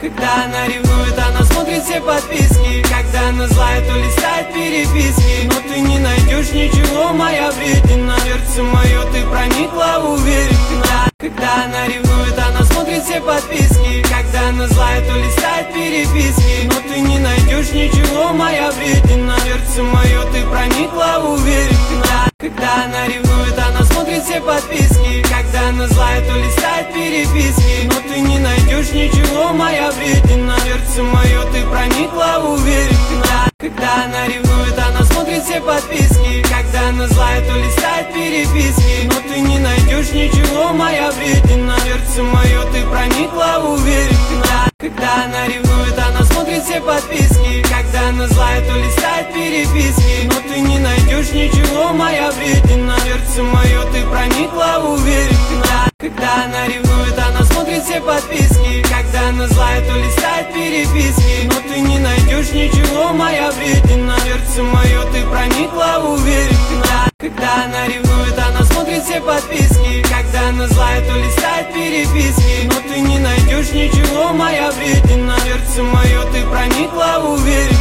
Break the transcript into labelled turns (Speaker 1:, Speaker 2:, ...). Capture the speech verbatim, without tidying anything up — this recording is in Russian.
Speaker 1: Когда она ревнует, она смотрит все подписки. Когда она злая, то листает переписки. Но ты не найдешь ничего, моя вредина. Сердце мое ты проникла уверенно. Когда она ревнует, она смотрит все подписки. Когда она злая, то листает переписки. Но ты не найдешь ничего, моя вредина. Сердце мое ты проникла уверенно. Когда она ревнует, она смотрит все подписки. Когда она злая, то листает переписки. Но ты не найдешь ничего, моя вредина. Сердце мое ты проникла уверенно. Когда она ревнует, она смотрит все подписки. Когда она злая, то листает переписки. Но ты не найдешь ничего, моя вредина. Сердце мое ты проникла уверенно. Когда она ревнует, она смотрит все подписки. Когда она злая, то листает переписки. Но ты не найдешь ничего, моя вредина. Сердце мое ты проникла уверенно. Когда она ревнует, она смотрит все подписки. Когда она злая, то листает переписки. Но ты не найдешь ничего, моя вредина. Сердце мое ты проникла уверенно. Когда она ревнует, она смотрит все подписки. Когда она злая, то листает переписки. Но ты не найдешь ничего, моя вредина. Сердце мое ты проникла уверенно.